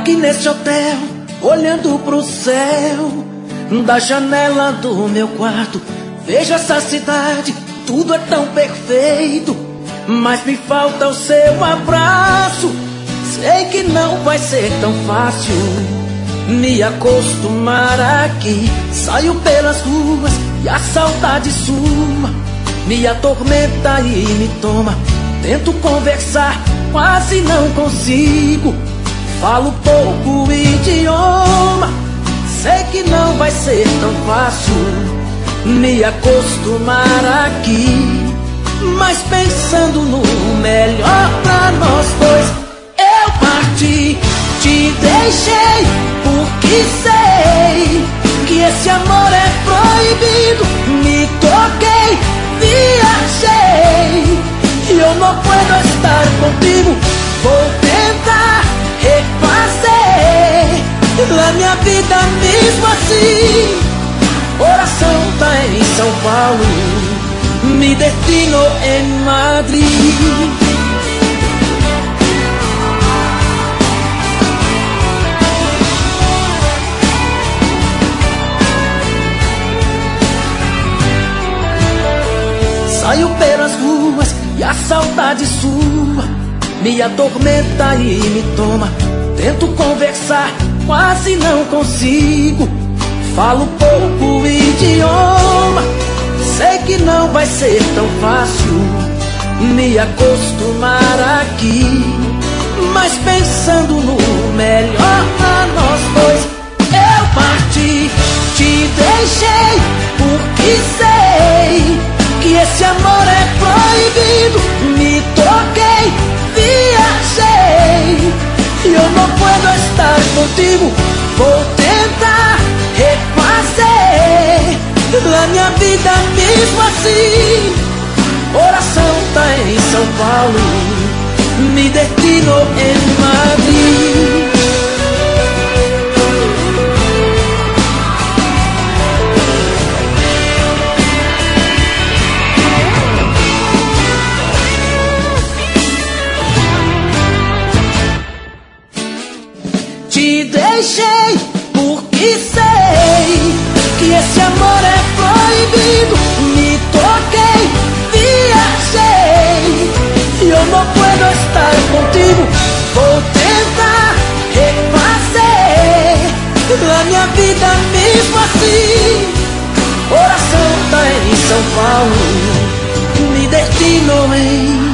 aqui nesse hotel, olhando pro céu, da janela do meu quarto, vejo essa cidade, tudo é tão perfeito, mas me falta o seu abraço. Sei que não vai ser tão fácil me acostumar aqui. Saio pelas ruas e a saudade sua me atormenta e me toma. Tento conversar, quase não consigo. Falo pouco idioma. Sei que não vai ser tão fácil me acostumar aqui, mas pensando no melhor pra nós dois, eu parti, te deixei, porque sei que esse amor é proibido. Me toquei, viajei, e eu não posso estar contigo. Vou tentar refazer a minha vida mesmo assim. Oração tá em São Paulo, mi destino em Madrid. Saio pelas ruas e a saudade sua me atormenta e me toma. Tento conversar, quase não consigo. Falo pouco idioma. Sei que não vai ser tão fácil me acostumar aqui, mas pensando no melhor pra nós dois, eu parti, te deixei, porque sei que esse amor é proibido. Me toquei, viajei, e eu não posso estar contigo. Vou tentar refazer a minha vida mesmo assim. Oração tá em São Paulo, mi destino em Madrid. Te deixei, porque sei que esse amor é proibido. Me toquei, viajei, e eu não posso estar contigo. Vou tentar refazer a minha vida mesmo assim. Oração tá em São Paulo, mi destino em